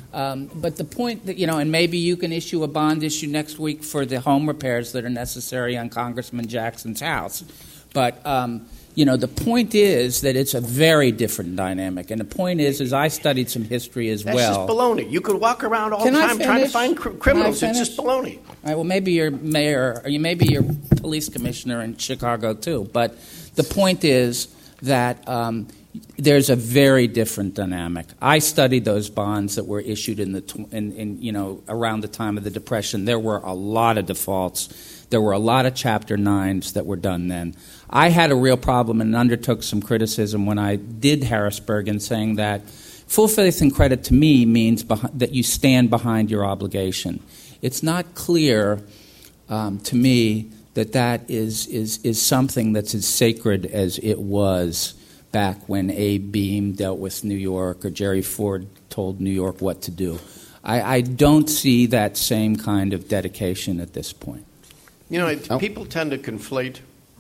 Um, but the point that, you know, and maybe you can issue a bond issue next week for the home repairs that are necessary on Congressman Jackson's house. But, um, you know, the point is that it's a very different dynamic. And the point is, is I studied some history as That's well. just baloney. You could walk around all Can the I time trying to finish? find cr- Can I criminals. It's finish? just baloney. All right, well, maybe you're mayor, or you maybe you're police commissioner in Chicago too. But the point is that um, there's a very different dynamic. I studied those bonds that were issued in the tw- in, in you know around the time of the Depression. There were a lot of defaults. There were a lot of Chapter nines that were done then. I had a real problem and undertook some criticism when I did Harrisburg in saying that full faith and credit to me means beh- that you stand behind your obligation. It's not clear um, to me that that is, is, is something that's as sacred as it was back when Abe Beam dealt with New York or Jerry Ford told New York what to do. I, I don't see that same kind of dedication at this point. You know, it, Oh. people tend to conflate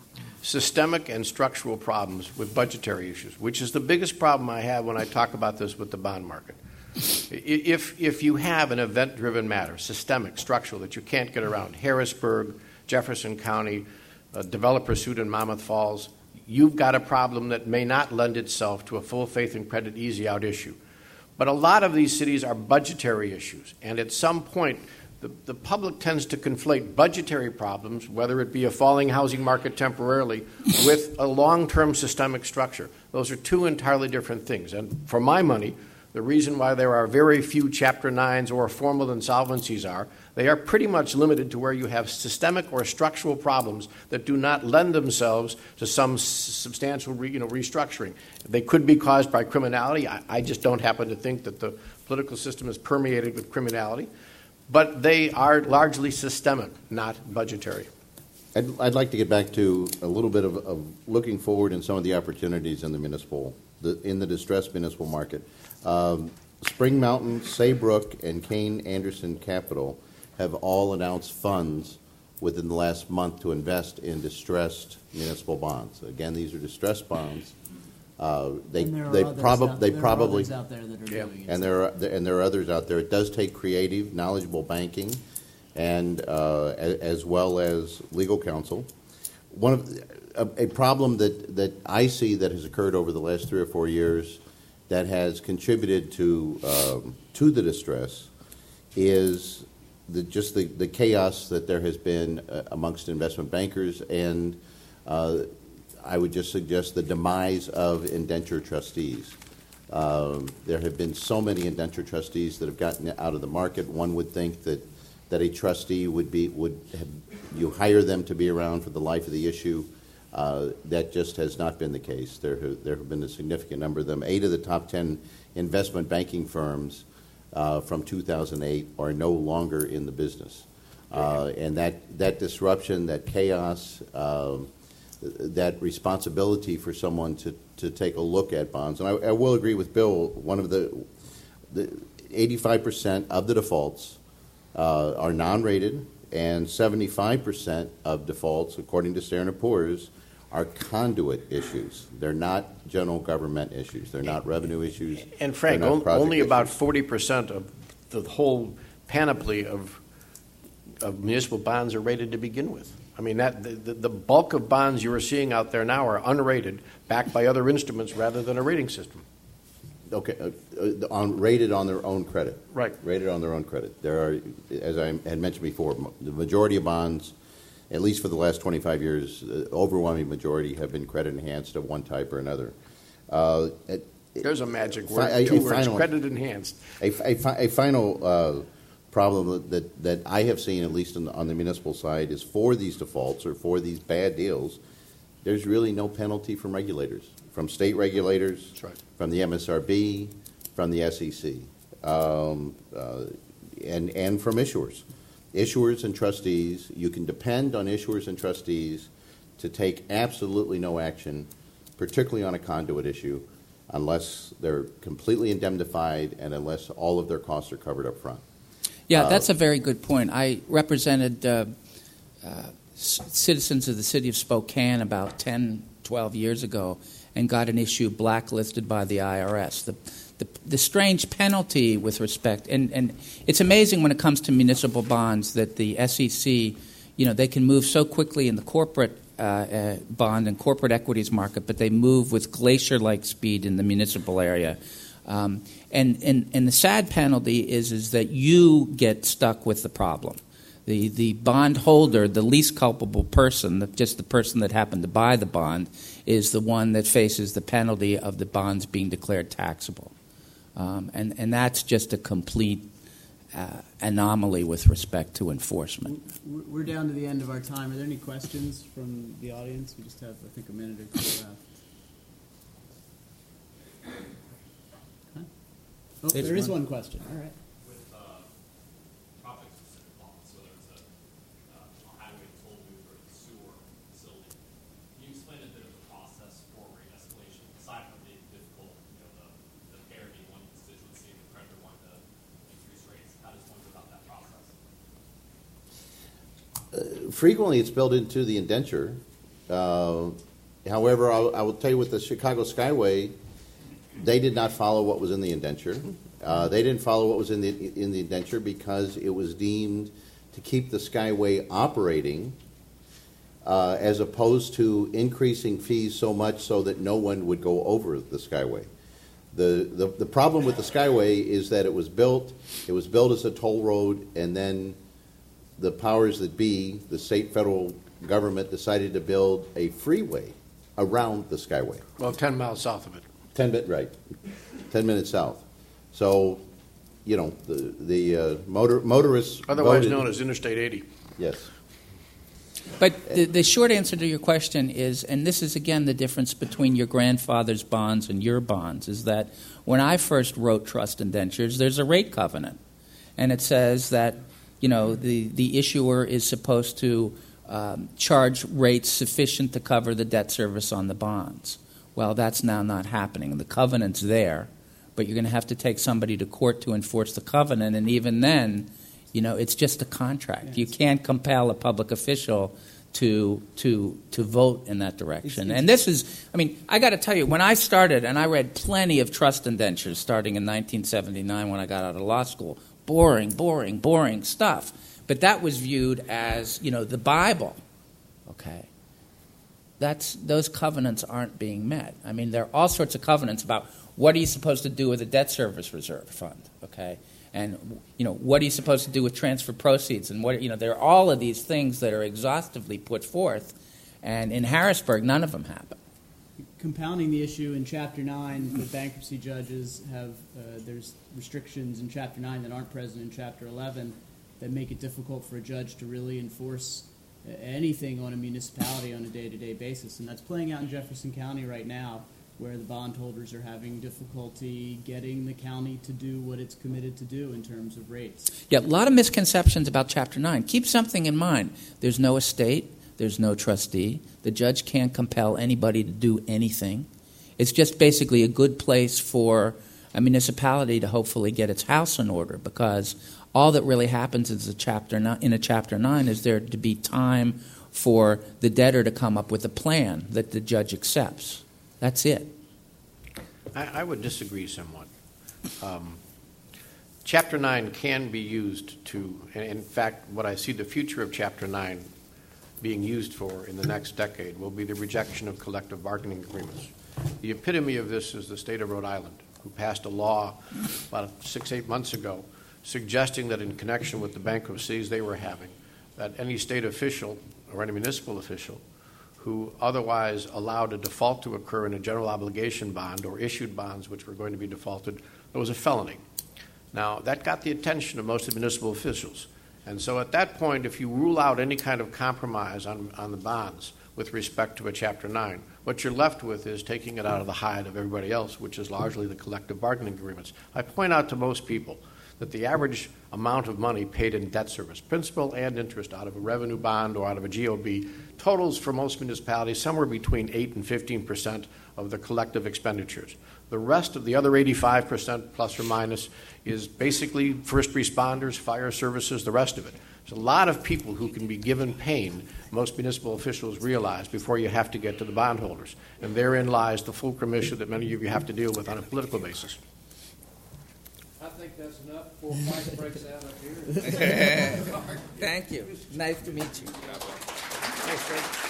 systemic and structural problems with budgetary issues, which is the biggest problem I have when I talk about this with the bond market. I- If, if you have an event-driven matter, systemic, structural, that you can't get around, Harrisburg, Jefferson County, a developer suit in Monmouth Falls, you've got a problem that may not lend itself to a full faith and credit easy-out issue. But a lot of these cities are budgetary issues, and at some point, the, the public tends to conflate budgetary problems, whether it be a falling housing market temporarily, with a long-term systemic structure. Those are two entirely different things. And for my money, the reason why there are very few Chapter nines or formal insolvencies are, they are pretty much limited to where you have systemic or structural problems that do not lend themselves to some s- substantial re, you know, restructuring. They could be caused by criminality. I, I just don't happen to think that the political system is permeated with criminality. But they are largely systemic, not budgetary. I'd, I'd like to get back to a little bit of, of looking forward and some of the opportunities in the municipal, the, in the distressed municipal market. Um, Spring Mountain, Saybrook, and Kane Anderson Capital have all announced funds within the last month to invest in distressed municipal bonds. Again, these are distressed bonds. Uh, they And there are they others probably out- they there are probably others out there that are Yeah. doing it. and there are and there are others out there. It does take creative, knowledgeable banking, and uh, a- as well as legal counsel. One of a, a problem that, that I see that has occurred over the last three or four years that has contributed to um, to the distress is the, just the, the chaos that there has been uh, amongst investment bankers, and uh, I would just suggest the demise of indenture trustees. Um, there have been so many indenture trustees that have gotten out of the market. One would think that, that a trustee would be would have, you hire them to be around for the life of the issue. Uh, that just has not been the case. There have, there have been a significant number of them. Eight of the top ten investment banking firms uh, from two thousand eight are no longer in the business, uh, and that that disruption, that chaos. Um, that responsibility for someone to, to take a look at bonds. And I, I will agree with Bill, one of the, the eighty-five percent of the defaults uh, are non-rated, and seventy-five percent of defaults, according to Standard and Poor's, are conduit issues. They're not general government issues. They're not revenue issues. And Frank, They're not on- project only about issues. forty percent of the whole panoply of, of municipal bonds are rated to begin with. I mean, that the, the bulk of bonds you are seeing out there now are unrated, backed by other instruments rather than a rating system. Okay, uh, uh, on, rated on their own credit. Right. Rated on their own credit. There are, as I had mentioned before, m- the majority of bonds, at least for the last twenty-five years, uh, overwhelming majority have been credit enhanced of one type or another. Uh, it- There's a magic Fi- word, a- two a words, final- credit enhanced. A, a, fi- a final uh, problem that, that I have seen, at least on the, on the municipal side, is for these defaults or for these bad deals, there's really no penalty from regulators, from state regulators, That's right. from the M S R B, from the S E C, um, uh, and, and from issuers. Issuers and trustees, you can depend on issuers and trustees to take absolutely no action, particularly on a conduit issue, unless they're completely indemnified and unless all of their costs are covered up front. Yeah, Uh, that's a very good point. I represented uh, uh, c- citizens of the city of Spokane about ten, twelve years ago and got an issue blacklisted by the I R S. The, the, the strange penalty with respect, and, and it's amazing when it comes to municipal bonds that the S E C, you know, they can move so quickly in the corporate uh, uh, bond and corporate equities market, but they move with glacier-like speed in the municipal area. Um, and, and, and the sad penalty is, is that you get stuck with the problem. The, the bond holder, the least culpable person, the, just the person that happened to buy the bond, is the one that faces the penalty of the bonds being declared taxable. Um, and, and that's just a complete uh, anomaly with respect to enforcement. We're down to the end of our time. Are there any questions from the audience? We just have, I think, a minute or two left. Huh? Oh, There's there is one. one question. All right. Frequently, it's built into the indenture. Uh, however, I, I will tell you with the Chicago Skyway, they did not follow what was in the indenture. Uh, they didn't follow what was in the in the indenture because it was deemed to keep the Skyway operating, uh, as opposed to increasing fees so much so that no one would go over the Skyway. The, the the problem with the Skyway is that it was built it was built as a toll road, and then the powers that be, the state, federal government, decided to build a freeway around the Skyway. Well, ten miles south of it. Ten minutes, right. Ten minutes south. So, you know, the the uh, motor motorists Otherwise voted, known as Interstate eighty. Yes. But the, the short answer to your question is, and this is again the difference between your grandfather's bonds and your bonds, is that when I first wrote trust indentures, there's a rate covenant. And it says that, you know, the, the issuer is supposed to um, charge rates sufficient to cover the debt service on the bonds. Well, that's now not happening. The covenant's there, but you're going to have to take somebody to court to enforce the covenant, and even then, you know, it's just a contract. Yes. You can't compel a public official to to to vote in that direction. And this is, I mean, I got to tell you, when I started, and I read plenty of trust indentures starting in nineteen seventy-nine when I got out of law school, boring, boring, boring stuff. But that was viewed as, you know, the Bible. Okay. That's those covenants aren't being met. I mean, there are all sorts of covenants about what are you supposed to do with a debt service reserve fund, okay? And, you know, what are you supposed to do with transfer proceeds? And, what you know, there are all of these things that are exhaustively put forth, and in Harrisburg, none of them happen. Compounding the issue in Chapter nine, the bankruptcy judges have, uh, there's restrictions in Chapter nine that aren't present in Chapter eleven that make it difficult for a judge to really enforce uh, anything on a municipality on a day-to-day basis. And that's playing out in Jefferson County right now, where the bondholders are having difficulty getting the county to do what it's committed to do in terms of rates. Yeah, a lot of misconceptions about Chapter nine. Keep something in mind. There's no estate. There's no trustee. The judge can't compel anybody to do anything. It's just basically a good place for a municipality to hopefully get its house in order, because all that really happens is a chapter nine, in a Chapter nine is there to be time for the debtor to come up with a plan that the judge accepts. That's it. I, I would disagree somewhat. Um, Chapter nine can be used to, and in fact, what I see the future of Chapter nine being used for in the next decade will be the rejection of collective bargaining agreements. The epitome of this is the state of Rhode Island, who passed a law about six, eight months ago suggesting that in connection with the bankruptcies they were having, that any state official or any municipal official who otherwise allowed a default to occur in a general obligation bond or issued bonds which were going to be defaulted, it was a felony. Now, that got the attention of most of the municipal officials. And so at that point, if you rule out any kind of compromise on, on the bonds with respect to a Chapter nine, what you're left with is taking it out of the hide of everybody else, which is largely the collective bargaining agreements. I point out to most people that the average amount of money paid in debt service, principal and interest, out of a revenue bond or out of a G O B, totals for most municipalities somewhere between eight and fifteen percent of the collective expenditures. The rest of the other eighty-five percent, plus or minus, is basically first responders, fire services, the rest of it. There's a lot of people who can be given pain, most municipal officials realize, before you have to get to the bondholders. And therein lies the fulcrum issue that many of you have to deal with on a political basis. I think that's enough before a fight breaks out up here. Thank you. Nice to meet you. Thanks, Fred.